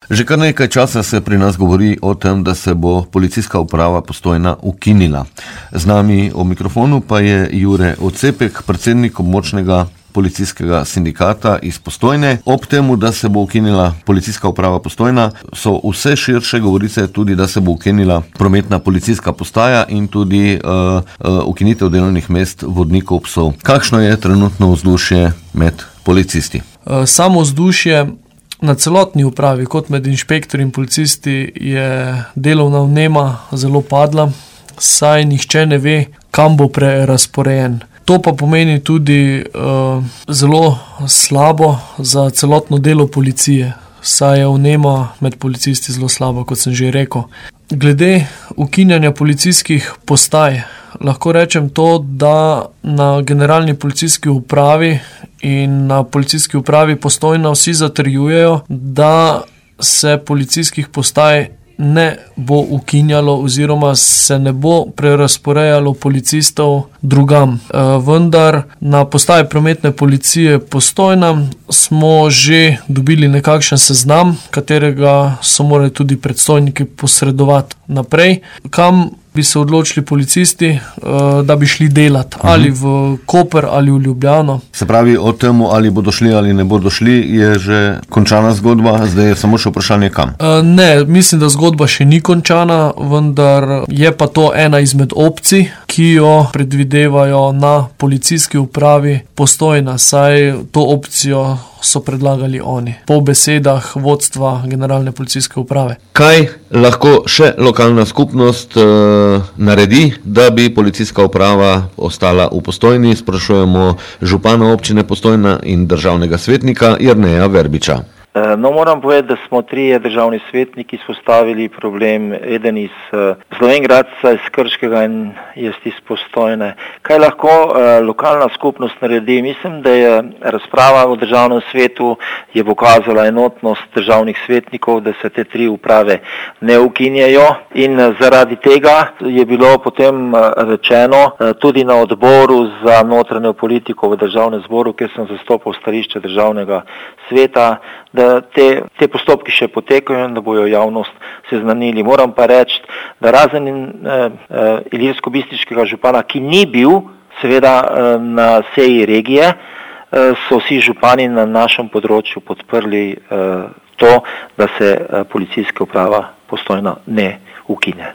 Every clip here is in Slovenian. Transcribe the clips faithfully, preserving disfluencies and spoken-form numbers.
Že kar nekaj časa se pri nas govori o tem, da se bo policijska uprava Postojna ukinila. Z nami o mikrofonu pa je Jure Ocepek, predsednik območnega policijskega sindikata iz Postojne. Ob temu, da se bo ukinila policijska uprava Postojna, so vse širše govorice tudi, da se bo ukinila prometna policijska postaja in tudi uh, uh, ukinitev delovnih mest vodnikov psov. Kakšno je trenutno vzdušje med policisti? Samo vzdušje na celotni upravi, kot med inšpektorji in policisti, je delovna vnema zelo padla, saj nihče ne ve, kam bo prerazporejen. To pa pomeni tudi uh, zelo slabo za celotno delo policije, saj je vnema med policisti zelo slaba, kot sem že rekel. Glede ukinjanja policijskih postaj, lahko rečem to, da na generalni policijski upravi in na policijski upravi Postojna vsi zatrjujejo, da se policijskih postaj ne bo ukinjalo oziroma se ne bo prerazporejalo policistov drugam. E, vendar na postaji prometne policije Postojna smo že dobili nekakšen seznam, katerega so morali tudi predstojniki posredovati naprej, kam bi se odločili policisti, da bi šli delati, ali v Koper ali v Ljubljano. Se pravi, o tem, ali bodo šli ali ne bodo šli, je že končana zgodba, zdaj je samo še vprašanje kam? Ne, mislim, da zgodba še ni končana, vendar je pa to ena izmed opcij, ki jo predvidevajo na policijski upravi Postojna, saj to opcijo so predlagali oni, po besedah vodstva generalne policijske uprave. Kaj lahko še lokalna skupnost e, naredi, da bi policijska uprava ostala v Postojni? Sprašujemo župana občine Postojna in državnega svetnika Jerneja Verbiča. No, moram povedati, da smo trije državni svetniki izpostavili problem, eden iz uh, Slovengradca, iz Krškega in jaz iz Postojne. Kaj lahko uh, lokalna skupnost naredi? Mislim, da je razprava v državnem svetu je pokazala enotnost državnih svetnikov, da se te tri uprave ne ukinjajo, in uh, zaradi tega je bilo potem uh, rečeno uh, tudi na odboru za notranjo politiko v državnem zboru, kjer sem zastopal stališče državnega sveta, da te, te postopki še potekajo in da bojo javnost seznanili. Moram pa reči, da razen eh, eh, ilirsko-bistriškega župana, ki ni bil seveda eh, na seji regije, eh, so vsi župani na našem področju podprli eh, to, da se eh, policijska uprava Postojna ne ukine.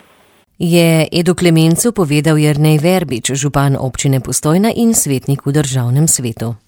Je Edu Klemencu povedal Jernej Verbič, župan občine Postojna in svetnik v državnem svetu.